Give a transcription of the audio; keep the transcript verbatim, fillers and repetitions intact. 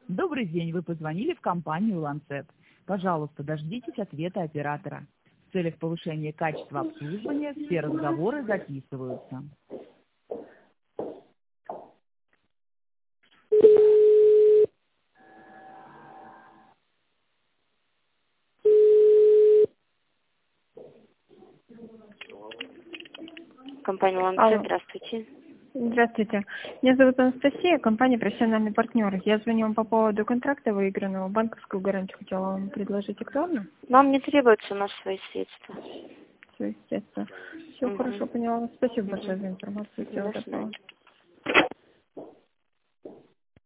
Добрый день, вы позвонили в компанию Lancet. Пожалуйста, дождитесь ответа оператора. В целях повышения качества обслуживания все разговоры записываются. Компания Lancet, Алло. здравствуйте. Здравствуйте. Меня зовут Анастасия, компания «Профессиональный партнер». Я звоню вам по поводу контракта выигранного. Банковскую гарантию хотела вам предложить. Актуально? Нам не требуются у нас свои средства. Все, естественно. Все Угу. хорошо, поняла. Спасибо Угу. большое за информацию. Всего До доброго. свидания.